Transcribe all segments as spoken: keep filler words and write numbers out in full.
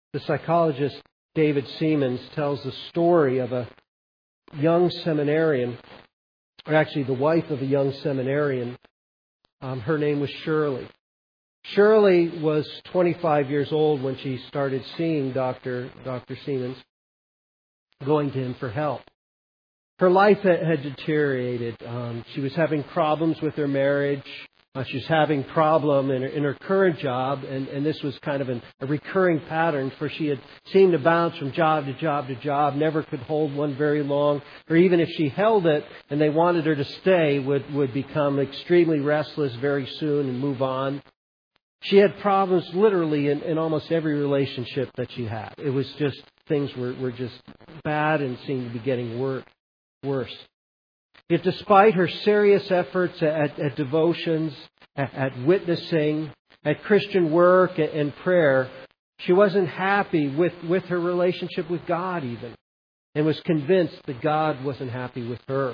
The psychologist David Seamands tells the story of a young seminarian, or actually the wife of a young seminarian. Um, her name was Shirley. Shirley was twenty-five years old when she started seeing Doctor Doctor Seamands, going to him for help. Her life had deteriorated. Um, she was having problems with her marriage. Uh, she was having problem in her, in her current job, and, and this was kind of an, a recurring pattern, for she had seemed to bounce from job to job to job, never could hold one very long, or even if she held it and they wanted her to stay, would, would become extremely restless very soon and move on. She had problems literally in, in almost every relationship that she had. It was just, things were, were just bad and seemed to be getting worse. worse. Yet despite her serious efforts at, at devotions, at, at witnessing, at Christian work and prayer, she wasn't happy with, with her relationship with God even, and was convinced that God wasn't happy with her.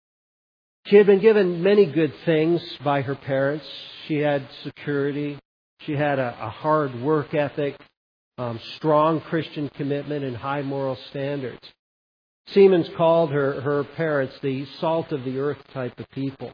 She had been given many good things by her parents. She had security. She had a, a hard work ethic, um, strong Christian commitment, and high moral standards. Seamands called her, her parents the salt of the earth type of people.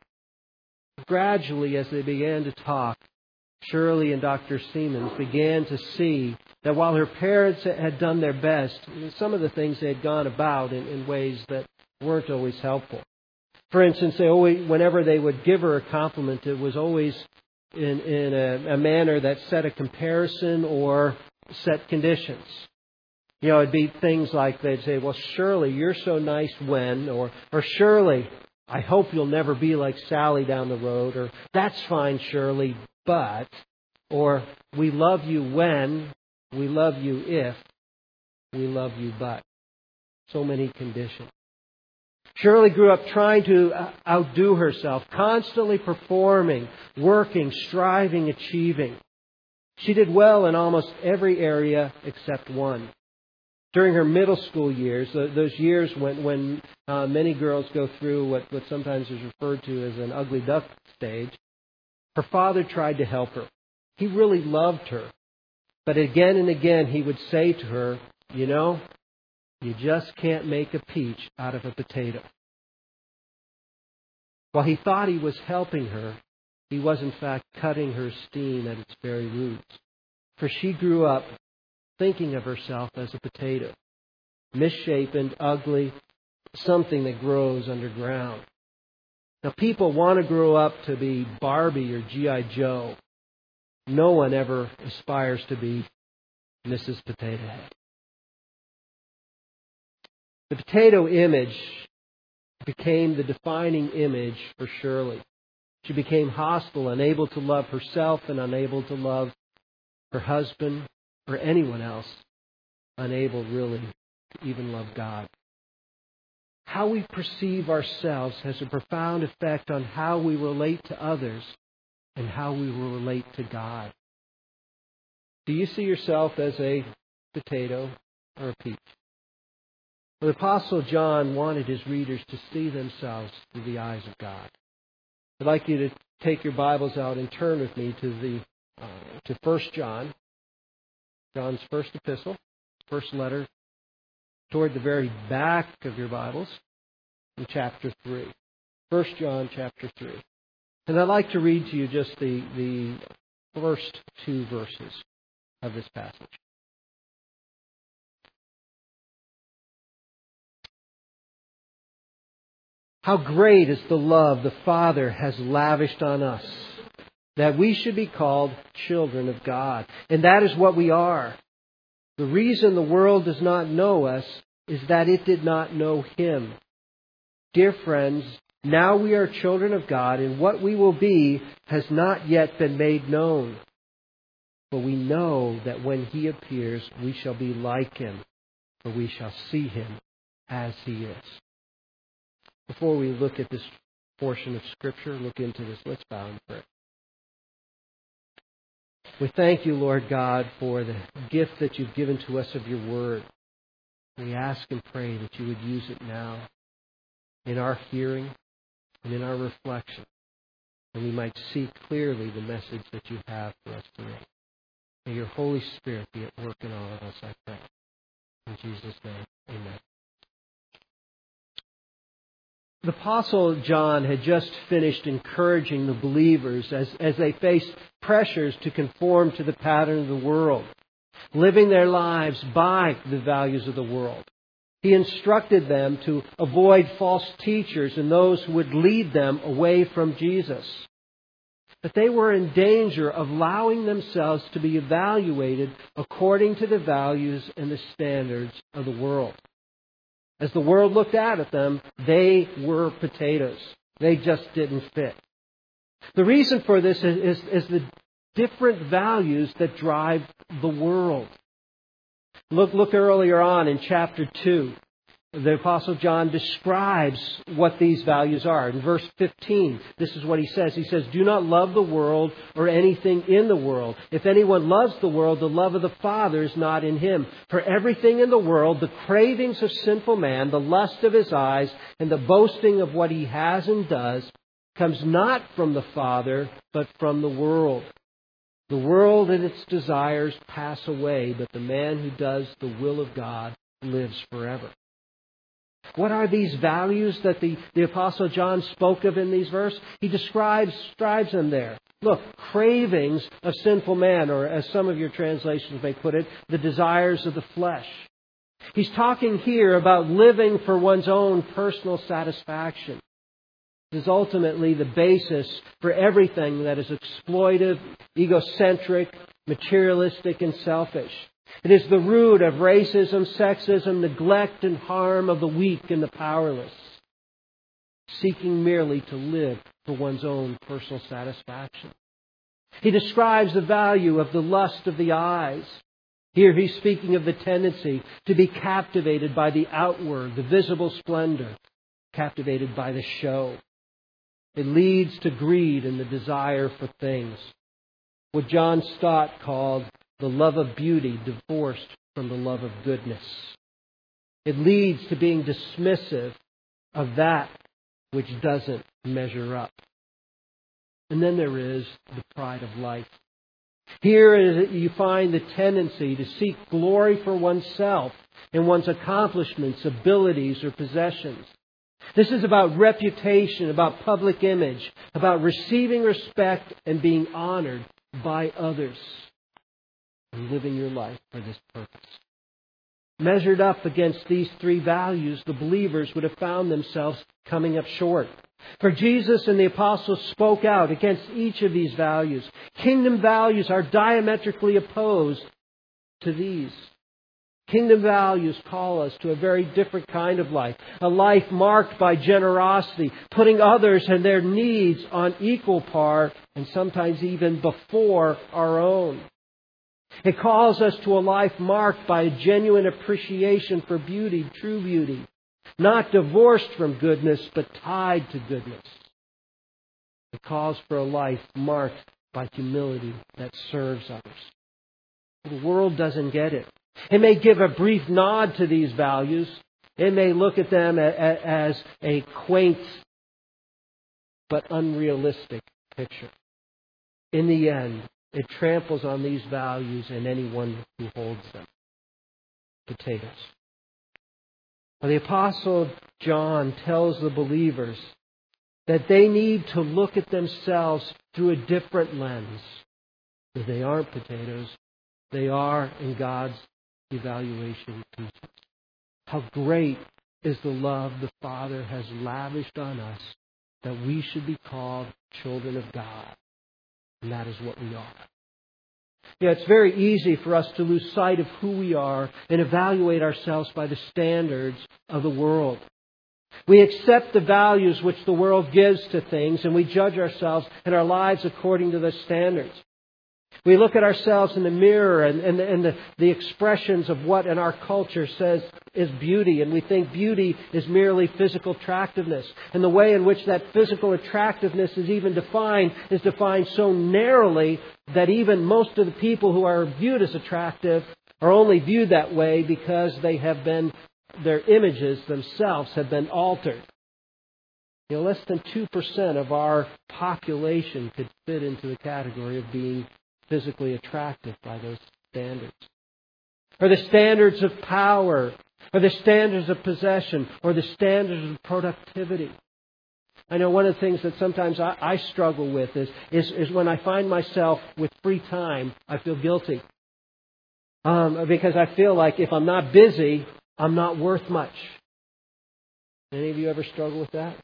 Gradually, as they began to talk, Shirley and Doctor Seamands began to see that while her parents had done their best, some of the things they had gone about in, in ways that weren't always helpful. For instance, they always, whenever they would give her a compliment, it was always in, in a, a manner that set a comparison or set conditions. You know, it'd be things like they'd say, well, Shirley, you're so nice when, or, or Shirley, I hope you'll never be like Sally down the road, or that's fine, Shirley, but, or we love you when, we love you if, we love you but. So many conditions. Shirley grew up trying to outdo herself, constantly performing, working, striving, achieving. She did well in almost every area except one. During her middle school years, those years when, when uh, many girls go through what, what sometimes is referred to as an ugly duck stage, her father tried to help her. He really loved her. But again and again he would say to her, you know, you just can't make a peach out of a potato. While he thought he was helping her, he was in fact cutting her esteem at its very roots. For she grew up thinking of herself as a potato, misshapen, ugly, something that grows underground. Now, people want to grow up to be Barbie or G I Joe. No one ever aspires to be Missus Potato Head. The potato image became the defining image for Shirley. She became hostile, unable to love herself and unable to love her husband or anyone else, unable really to even love God. How we perceive ourselves has a profound effect on how we relate to others and how we will relate to God. Do you see yourself as a potato or a peach? The Apostle John wanted his readers to see themselves through the eyes of God. I'd like you to take your Bibles out and turn with me to the uh, to First John, John's first epistle, first letter, toward the very back of your Bibles, in chapter three. First John chapter three. And I'd like to read to you just the, the first two verses of this passage. How great is the love the Father has lavished on us, that we should be called children of God. And that is what we are. The reason the world does not know us is that it did not know Him. Dear friends, now we are children of God, and what we will be has not yet been made known. But we know that when He appears, we shall be like Him, for we shall see Him as He is. Before we look at this portion of Scripture, look into this, let's bow in prayer. We thank you, Lord God, for the gift that you've given to us of your word. We ask and pray that you would use it now in our hearing and in our reflection, and we might see clearly the message that you have for us today. May your Holy Spirit be at work in all of us, I pray. In Jesus' name, amen. The Apostle John had just finished encouraging the believers as, as they faced pressures to conform to the pattern of the world, living their lives by the values of the world. He instructed them to avoid false teachers and those who would lead them away from Jesus. But they were in danger of allowing themselves to be evaluated according to the values and the standards of the world. As the world looked out at them, they were potatoes. They just didn't fit. The reason for this is, is, is the different values that drive the world. Look, look earlier on in chapter two. The Apostle John describes what these values are. In verse fifteen, this is what he says. He says, "Do not love the world or anything in the world. If anyone loves the world, the love of the Father is not in him. For everything in the world, the cravings of sinful man, the lust of his eyes, and the boasting of what he has and does, comes not from the Father, but from the world. The world and its desires pass away, but the man who does the will of God lives forever." What are these values that the, the Apostle John spoke of in these verses? He describes, describes them there. Look, cravings of sinful man, or as some of your translations may put it, the desires of the flesh. He's talking here about living for one's own personal satisfaction. It is ultimately the basis for everything that is exploitive, egocentric, materialistic, and selfish. It is the root of racism, sexism, neglect, and harm of the weak and the powerless, seeking merely to live for one's own personal satisfaction. He describes the value of the lust of the eyes. Here he's speaking of the tendency to be captivated by the outward, the visible splendor, captivated by the show. It leads to greed and the desire for things. What John Stott called the love of beauty divorced from the love of goodness. It leads to being dismissive of that which doesn't measure up. And then there is the pride of life. Here is, you find the tendency to seek glory for oneself and one's accomplishments, abilities, or possessions. This is about reputation, about public image, about receiving respect and being honored by others, and living your life for this purpose. Measured up against these three values, the believers would have found themselves coming up short. For Jesus and the apostles spoke out against each of these values. Kingdom values are diametrically opposed to these. Kingdom values call us to a very different kind of life. A life marked by generosity, putting others and their needs on equal par, and sometimes even before our own. It calls us to a life marked by a genuine appreciation for beauty, true beauty. Not divorced from goodness, but tied to goodness. It calls for a life marked by humility that serves others. The world doesn't get it. It may give a brief nod to these values. It may look at them as a quaint but unrealistic picture. In the end, it tramples on these values and anyone who holds them. Potatoes. The Apostle John tells the believers that they need to look at themselves through a different lens. If they aren't potatoes, they are in God's evaluation pieces. How great is the love the Father has lavished on us that we should be called children of God. And that is what we are. Yeah, it's very easy for us to lose sight of who we are and evaluate ourselves by the standards of the world. We accept the values which the world gives to things, and we judge ourselves and our lives according to the standards. We look at ourselves in the mirror and, and, and the, the expressions of what in our culture says is beauty. And we think beauty is merely physical attractiveness. And the way in which that physical attractiveness is even defined is defined so narrowly that even most of the people who are viewed as attractive are only viewed that way because they have been, their images themselves have been altered. You know, less than two percent of our population could fit into the category of being physically attractive by those standards. Or the standards of power, or the standards of possession, or the standards of productivity. I know one of the things that sometimes I, I struggle with is, is, is when I find myself with free time, I feel guilty. Um, because I feel like if I'm not busy, I'm not worth much. Any of you ever struggle with that?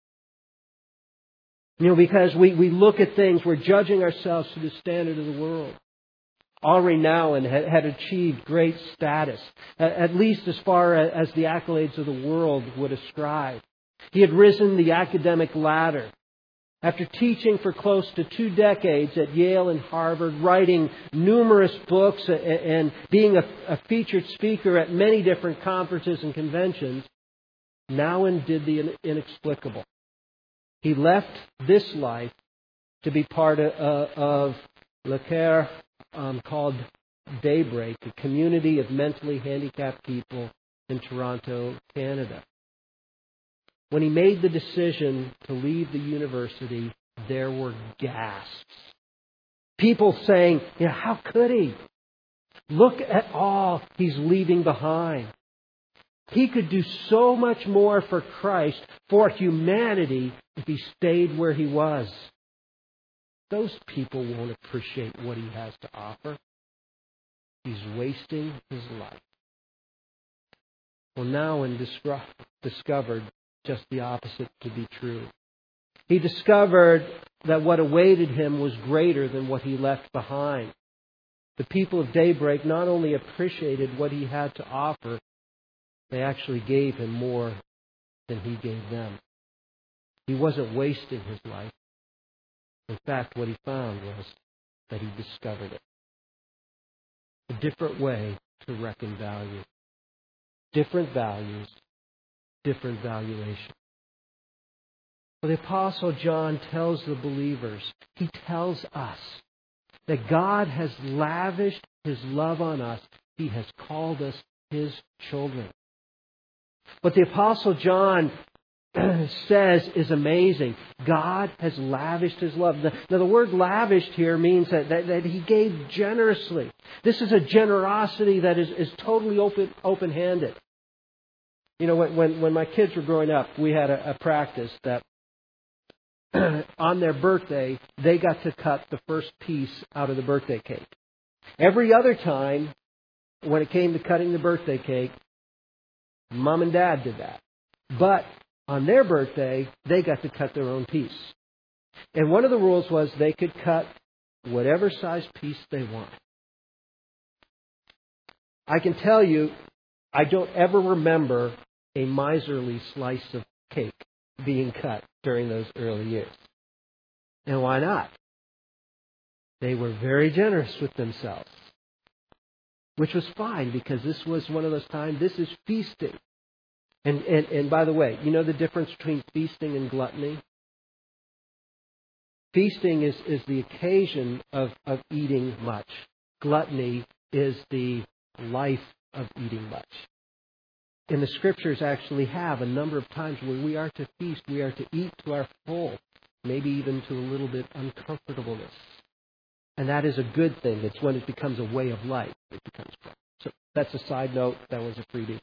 You know, because we, we look at things, we're judging ourselves to the standard of the world. Henri Nouwen had, had achieved great status, at least as far as the accolades of the world would ascribe. He had risen the academic ladder. After teaching for close to two decades at Yale and Harvard, writing numerous books and being a, a featured speaker at many different conferences and conventions, Nouwen did the inexplicable. He left this life to be part of, uh, of Le Care, um, called Daybreak, a community of mentally handicapped people in Toronto, Canada. When he made the decision to leave the university, there were gasps. People saying, "Yeah, how could he? Look at all he's leaving behind. He could do so much more for Christ, for humanity, if he stayed where he was." Those people won't appreciate what he has to offer. He's wasting his life. Well, Nouwen discovered just the opposite to be true. He discovered that what awaited him was greater than what he left behind. The people of Daybreak not only appreciated what he had to offer, they actually gave him more than he gave them. He wasn't wasting his life. In fact, what he found was that he discovered it. A different way to reckon value. Different values, different valuation. Well, the Apostle John tells the believers, he tells us that God has lavished His love on us. He has called us His children. What the Apostle John says is amazing. God has lavished His love. Now, the word lavished here means that, that, that He gave generously. This is a generosity that is, is totally open, open-handed. You know, when, when, when my kids were growing up, we had a, a practice that on their birthday, they got to cut the first piece out of the birthday cake. Every other time, when it came to cutting the birthday cake, Mom and Dad did that. But on their birthday, they got to cut their own piece. And one of the rules was they could cut whatever size piece they want. I can tell you, I don't ever remember a miserly slice of cake being cut during those early years. And why not? They were very generous with themselves. Which was fine, because this was one of those times, this is feasting. And, and, and by the way, you know the difference between feasting and gluttony? Feasting is, is the occasion of, of eating much. Gluttony is the life of eating much. And the Scriptures actually have a number of times where we are to feast, we are to eat to our full, maybe even to a little bit uncomfortableness. And that is a good thing. It's when it becomes a way of life. It becomes fun. So that's a side note. That was a freebie.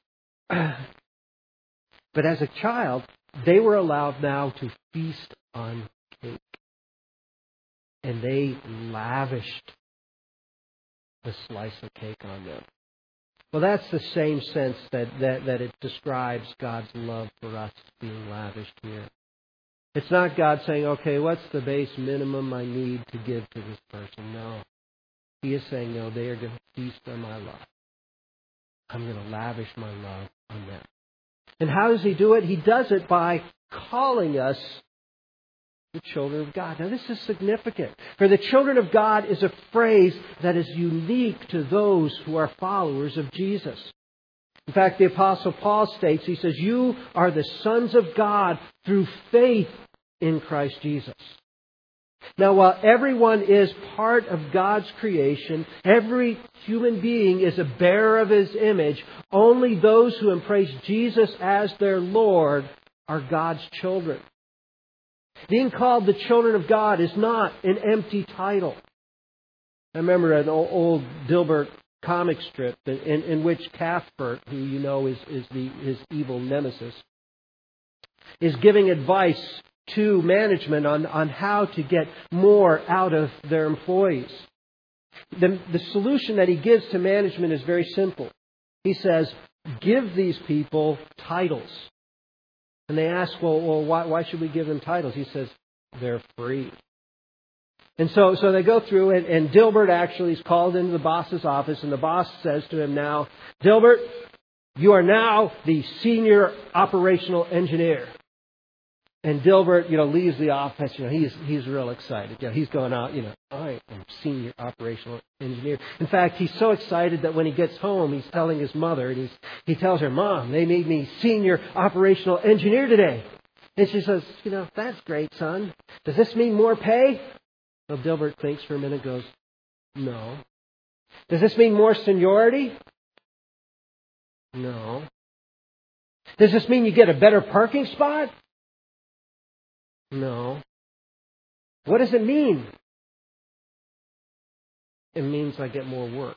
But as a child, they were allowed now to feast on cake. And they lavished the slice of cake on them. Well, that's the same sense that, that, that it describes God's love for us being lavished here. It's not God saying, okay, what's the base minimum I need to give to this person? No. He is saying, no, they are going to feast on my love. I'm going to lavish my love on them. And how does He do it? He does it by calling us the children of God. Now, this is significant. For the children of God is a phrase that is unique to those who are followers of Jesus. In fact, the Apostle Paul states, he says, you are the sons of God through faith in Christ Jesus. Now, while everyone is part of God's creation, every human being is a bearer of His image, only those who embrace Jesus as their Lord are God's children. Being called the children of God is not an empty title. I remember an old, old Dilbert comic strip in, in, in which Cuthbert, who you know is, is the, his evil nemesis, is giving advice to management on, on how to get more out of their employees. The, the solution that he gives to management is very simple. He says, give these people titles. And they ask, well, well why, why should we give them titles? He says, they're free. And so, so they go through, and, and Dilbert actually is called into the boss's office, and the boss says to him now, Dilbert, you are now the senior operational engineer. And Dilbert, you know, leaves the office. You know, he's he's real excited. You know, he's going out. You know, I am senior operational engineer. In fact, he's so excited that when he gets home, he's telling his mother, and he's he tells her, Mom, they made me senior operational engineer today. And she says, you know, that's great, son. Does this mean more pay? Well, Dilbert thinks for a minute, goes, no. Does this mean more seniority? No. Does this mean you get a better parking spot? No. What does it mean? It means I get more work.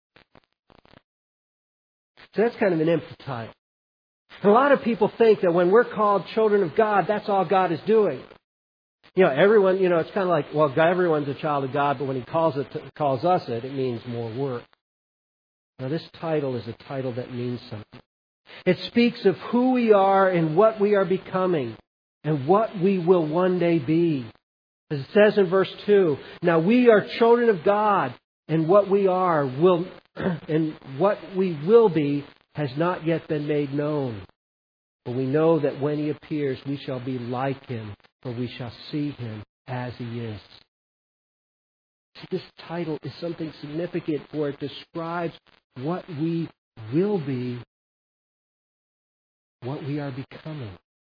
So that's kind of an empty title. And a lot of people think that when we're called children of God, that's all God is doing. You know, everyone, you know, it's kind of like, well, everyone's a child of God, but when He calls it, calls us it, it means more work. Now, this title is a title that means something. It speaks of who we are and what we are becoming and what we will one day be. As it says in verse two, now we are children of God, and what we are will, and what we will be has not yet been made known. But we know that when He appears, we shall be like Him, for we shall see Him as He is. See, this title is something significant, for it describes what we will be, what we are becoming,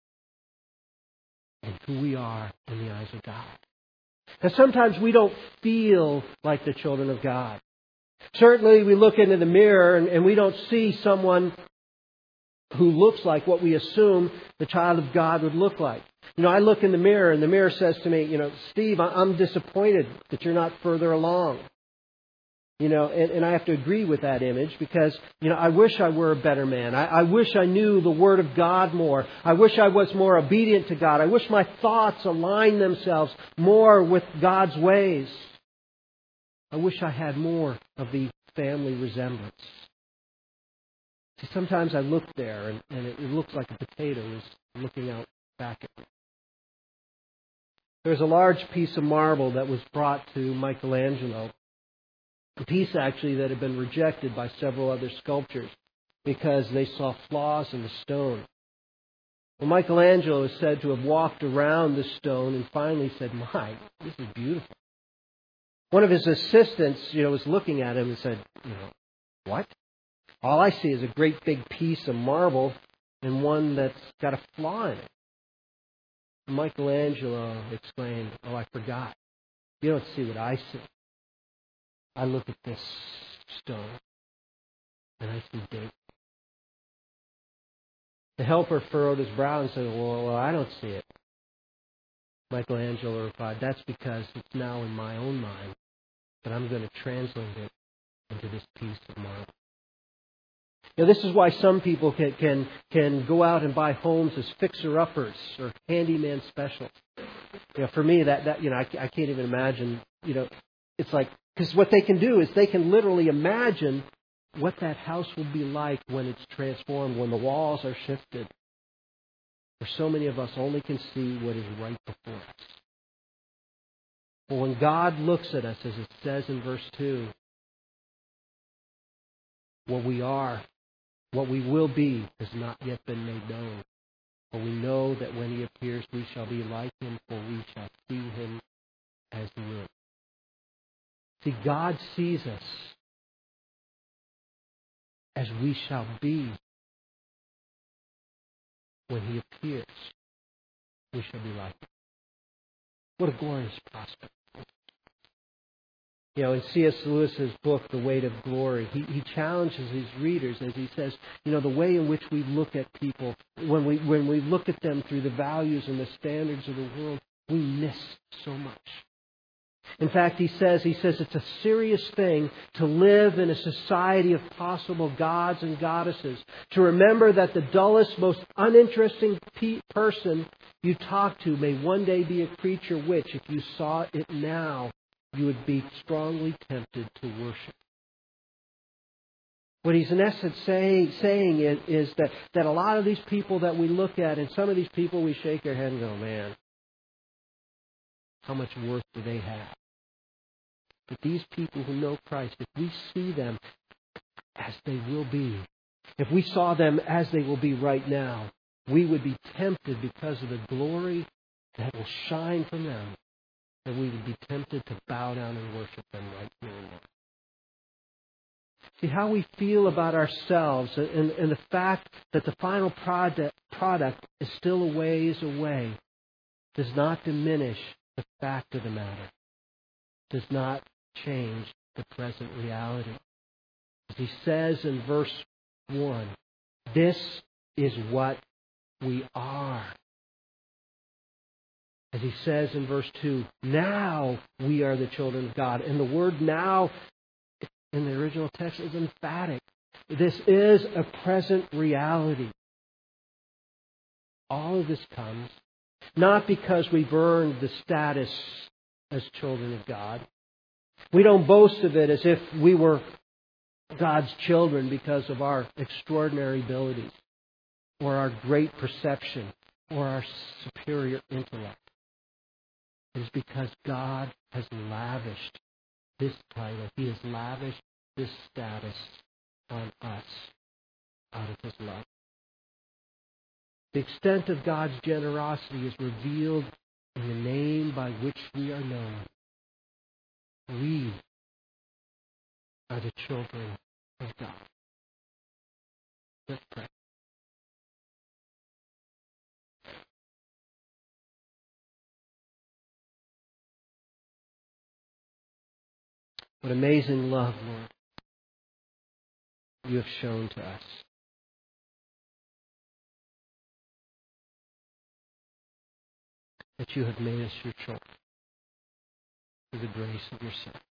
and who we are in the eyes of God. Now, sometimes we don't feel like the children of God. Certainly, we look into the mirror and, and we don't see someone who looks like what we assume the child of God would look like. You know, I look in the mirror and the mirror says to me, you know, Steve, I'm disappointed that you're not further along. You know, and, and I have to agree with that image because, you know, I wish I were a better man. I, I wish I knew the Word of God more. I wish I was more obedient to God. I wish my thoughts aligned themselves more with God's ways. I wish I had more of the family resemblance. See, sometimes I look there and, and it, it looks like a potato is looking out back at me. There's a large piece of marble that was brought to Michelangelo. A piece, actually, that had been rejected by several other sculptors because they saw flaws in the stone. Well, Michelangelo is said to have walked around the stone and finally said, my, this is beautiful. One of his assistants, you know, was looking at him and said, you know, what? All I see is a great big piece of marble and one that's got a flaw in it. Michelangelo exclaimed, oh, I forgot. You don't see what I see. I look at this stone, and I see David. The helper furrowed his brow and said, well, well, I don't see it. Michelangelo replied, that's because it's now in my own mind, but I'm going to translate it into this piece of marble. Now, this is why some people can, can, can go out and buy homes as fixer-uppers or handyman specials. You know, for me, that, that you know, I, I can't even imagine, you know, it's like, because what they can do is they can literally imagine what that house will be like when it's transformed, when the walls are shifted. For so many of us only can see what is right before us. But when God looks at us, as it says in verse two, what we are, what we will be, has not yet been made known. But we know that when He appears, we shall be like Him, for we shall see Him as He is. See, God sees us as we shall be when He appears. We shall be like Him. What a glorious prospect. You know, in C S Lewis's book, The Weight of Glory, he, he challenges his readers as he says, you know, the way in which we look at people, when we when we look at them through the values and the standards of the world, we miss so much. In fact, he says, he says it's a serious thing to live in a society of possible gods and goddesses. To remember that the dullest, most uninteresting pe- person you talk to may one day be a creature which, if you saw it now, you would be strongly tempted to worship. What he's in essence say, saying is, is that, that a lot of these people that we look at, and some of these people we shake our head and go, man, how much worth do they have? But these people who know Christ, if we see them as they will be, if we saw them as they will be right now, we would be tempted because of the glory that will shine from them, that we would be tempted to bow down and worship them right here and now. See, how we feel about ourselves and, and the fact that the final product, product is still a ways away does not diminish the fact of the matter, does not change the present reality. As he says in verse one, this is what we are. As he says in verse two, now we are the children of God. And the word now in the original text is emphatic. This is a present reality. All of this comes not because we've earned the status as children of God. We don't boast of it as if we were God's children because of our extraordinary abilities or our great perception or our superior intellect. It is because God has lavished this title. He has lavished this status on us out of His love. The extent of God's generosity is revealed in the name by which we are known. We are the children of God. Let's pray. What amazing love, Lord, you have shown to us. That you have made us your children through the grace of your Son.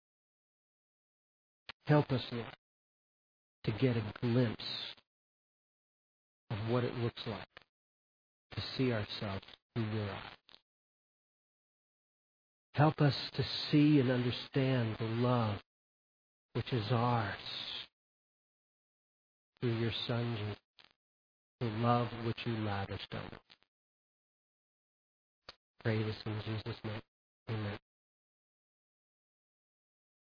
Help us, Lord, to get a glimpse of what it looks like to see ourselves through your eyes. Help us to see and understand the love which is ours through your Son, Jesus, the love which you lavished on us. Pray this in Jesus' name. Amen.